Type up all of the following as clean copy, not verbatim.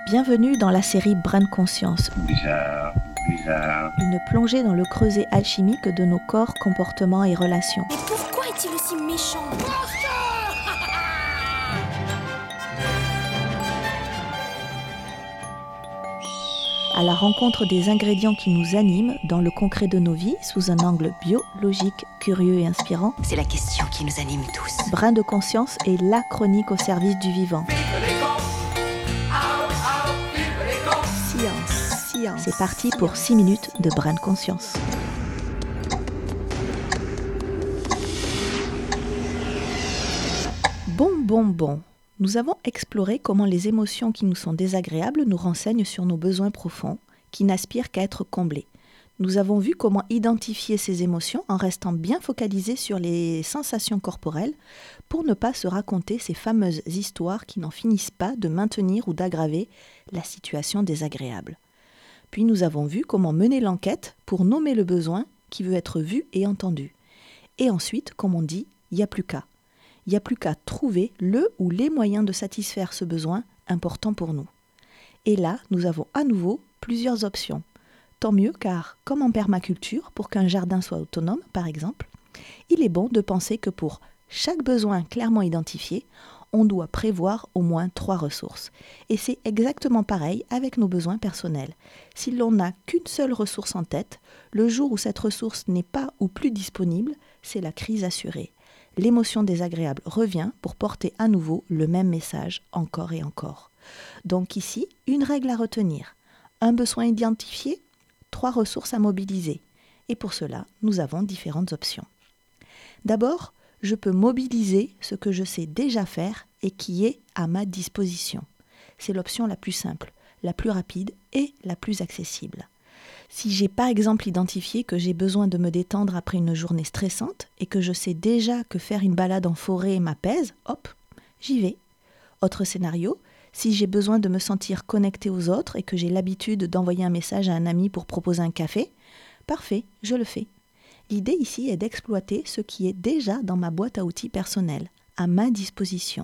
Bienvenue dans la série Brin de conscience. Bizarre. Une plongée dans le creuset alchimique de nos corps, comportements et relations. Mais pourquoi est-il aussi méchant ? À la rencontre des ingrédients qui nous animent dans le concret de nos vies, sous un angle biologique, curieux et inspirant. C'est la question qui nous anime tous. Brin de conscience est la chronique au service du vivant. Science. C'est parti pour 6 minutes de Brin de conscience. Bon. Nous avons exploré comment les émotions qui nous sont désagréables nous renseignent sur nos besoins profonds, qui n'aspirent qu'à être comblés. Nous avons vu comment identifier ces émotions en restant bien focalisés sur les sensations corporelles pour ne pas se raconter ces fameuses histoires qui n'en finissent pas de maintenir ou d'aggraver la situation désagréable. Puis nous avons vu comment mener l'enquête pour nommer le besoin qui veut être vu et entendu. Et ensuite, comme on dit, il n'y a plus qu'à. Il n'y a plus qu'à trouver le ou les moyens de satisfaire ce besoin important pour nous. Et là, nous avons à nouveau plusieurs options. Tant mieux car, comme en permaculture, pour qu'un jardin soit autonome, par exemple, il est bon de penser que pour chaque besoin clairement identifié, on doit prévoir au moins 3 ressources. Et c'est exactement pareil avec nos besoins personnels. Si l'on n'a qu'une seule ressource en tête, le jour où cette ressource n'est pas ou plus disponible, c'est la crise assurée. L'émotion désagréable revient pour porter à nouveau le même message encore et encore. Donc ici, une règle à retenir. Un besoin identifié, 3 ressources à mobiliser. Et pour cela, nous avons différentes options. D'abord, je peux mobiliser ce que je sais déjà faire et qui est à ma disposition. C'est l'option la plus simple, la plus rapide et la plus accessible. Si j'ai par exemple identifié que j'ai besoin de me détendre après une journée stressante et que je sais déjà que faire une balade en forêt m'apaise, hop, j'y vais. Autre scénario, si j'ai besoin de me sentir connecté aux autres et que j'ai l'habitude d'envoyer un message à un ami pour proposer un café, parfait, je le fais. L'idée ici est d'exploiter ce qui est déjà dans ma boîte à outils personnelle, à ma disposition.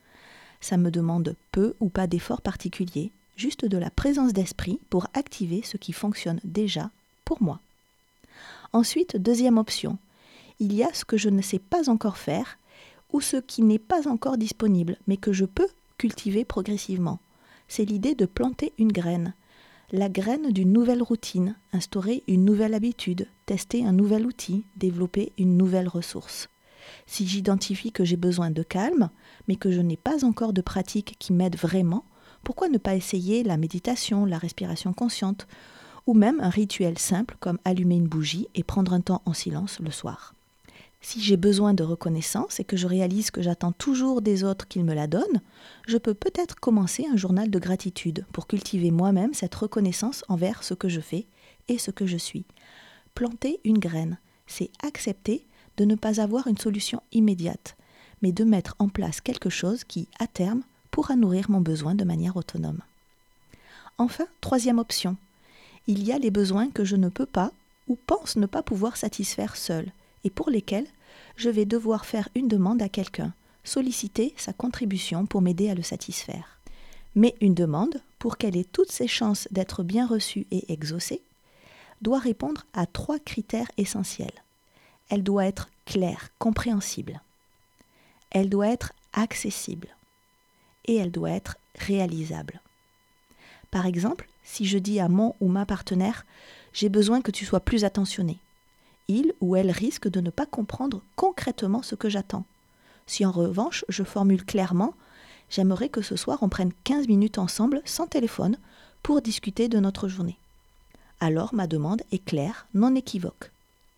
Ça me demande peu ou pas d'efforts particuliers, juste de la présence d'esprit pour activer ce qui fonctionne déjà pour moi. Ensuite, deuxième option, il y a ce que je ne sais pas encore faire ou ce qui n'est pas encore disponible, mais que je peux cultiver progressivement. C'est l'idée de planter une graine. La graine d'une nouvelle routine, instaurer une nouvelle habitude, tester un nouvel outil, développer une nouvelle ressource. Si j'identifie que j'ai besoin de calme, mais que je n'ai pas encore de pratique qui m'aide vraiment, pourquoi ne pas essayer la méditation, la respiration consciente, ou même un rituel simple comme allumer une bougie et prendre un temps en silence le soir. Si j'ai besoin de reconnaissance et que je réalise que j'attends toujours des autres qu'ils me la donnent, je peux peut-être commencer un journal de gratitude pour cultiver moi-même cette reconnaissance envers ce que je fais et ce que je suis. Planter une graine, c'est accepter de ne pas avoir une solution immédiate, mais de mettre en place quelque chose qui, à terme, pourra nourrir mon besoin de manière autonome. Enfin, troisième option, il y a les besoins que je ne peux pas ou pense ne pas pouvoir satisfaire seul, et pour lesquels je vais devoir faire une demande à quelqu'un, solliciter sa contribution pour m'aider à le satisfaire. Mais une demande, pour qu'elle ait toutes ses chances d'être bien reçue et exaucée, doit répondre à 3 critères essentiels. Elle doit être claire, compréhensible. Elle doit être accessible. Et elle doit être réalisable. Par exemple, si je dis à mon ou ma partenaire « j'ai besoin que tu sois plus attentionné », il ou elle risque de ne pas comprendre concrètement ce que j'attends. Si en revanche, je formule clairement « j'aimerais que ce soir on prenne 15 minutes ensemble sans téléphone pour discuter de notre journée », alors ma demande est claire, non équivoque.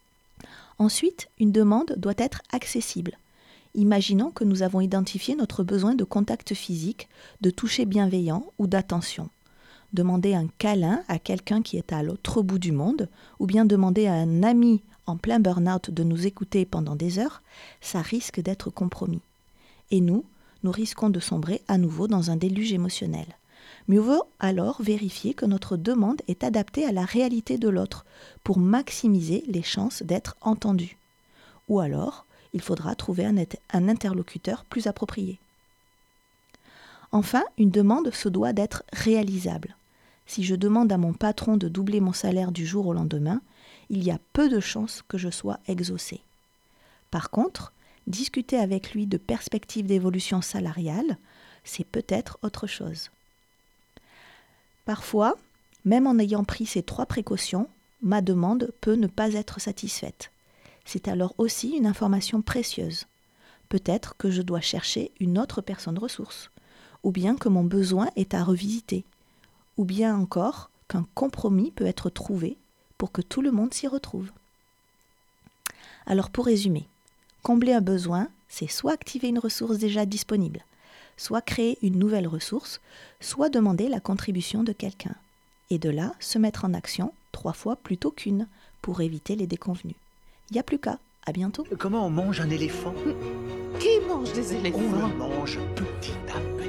Ensuite, une demande doit être accessible. Imaginons que nous avons identifié notre besoin de contact physique, de toucher bienveillant ou d'attention. Demander un câlin à quelqu'un qui est à l'autre bout du monde, ou bien demander à un ami en plein burn-out de nous écouter pendant des heures, ça risque d'être compromis. Et nous risquons de sombrer à nouveau dans un déluge émotionnel. Mieux vaut alors vérifier que notre demande est adaptée à la réalité de l'autre pour maximiser les chances d'être entendu. Ou alors, il faudra trouver un interlocuteur plus approprié. Enfin, une demande se doit d'être réalisable. Si je demande à mon patron de doubler mon salaire du jour au lendemain, il y a peu de chances que je sois exaucée. Par contre, discuter avec lui de perspectives d'évolution salariale, c'est peut-être autre chose. Parfois, même en ayant pris ces 3 précautions, ma demande peut ne pas être satisfaite. C'est alors aussi une information précieuse. Peut-être que je dois chercher une autre personne ressource, ou bien que mon besoin est à revisiter, ou bien encore qu'un compromis peut être trouvé pour que tout le monde s'y retrouve. Alors pour résumer, combler un besoin, c'est soit activer une ressource déjà disponible, soit créer une nouvelle ressource, soit demander la contribution de quelqu'un. Et de là, se mettre en action 3 fois plutôt qu'une pour éviter les déconvenues. Il n'y a plus qu'à. À bientôt. Comment on mange un éléphant? Qui mange des éléphants? On le mange petit à petit.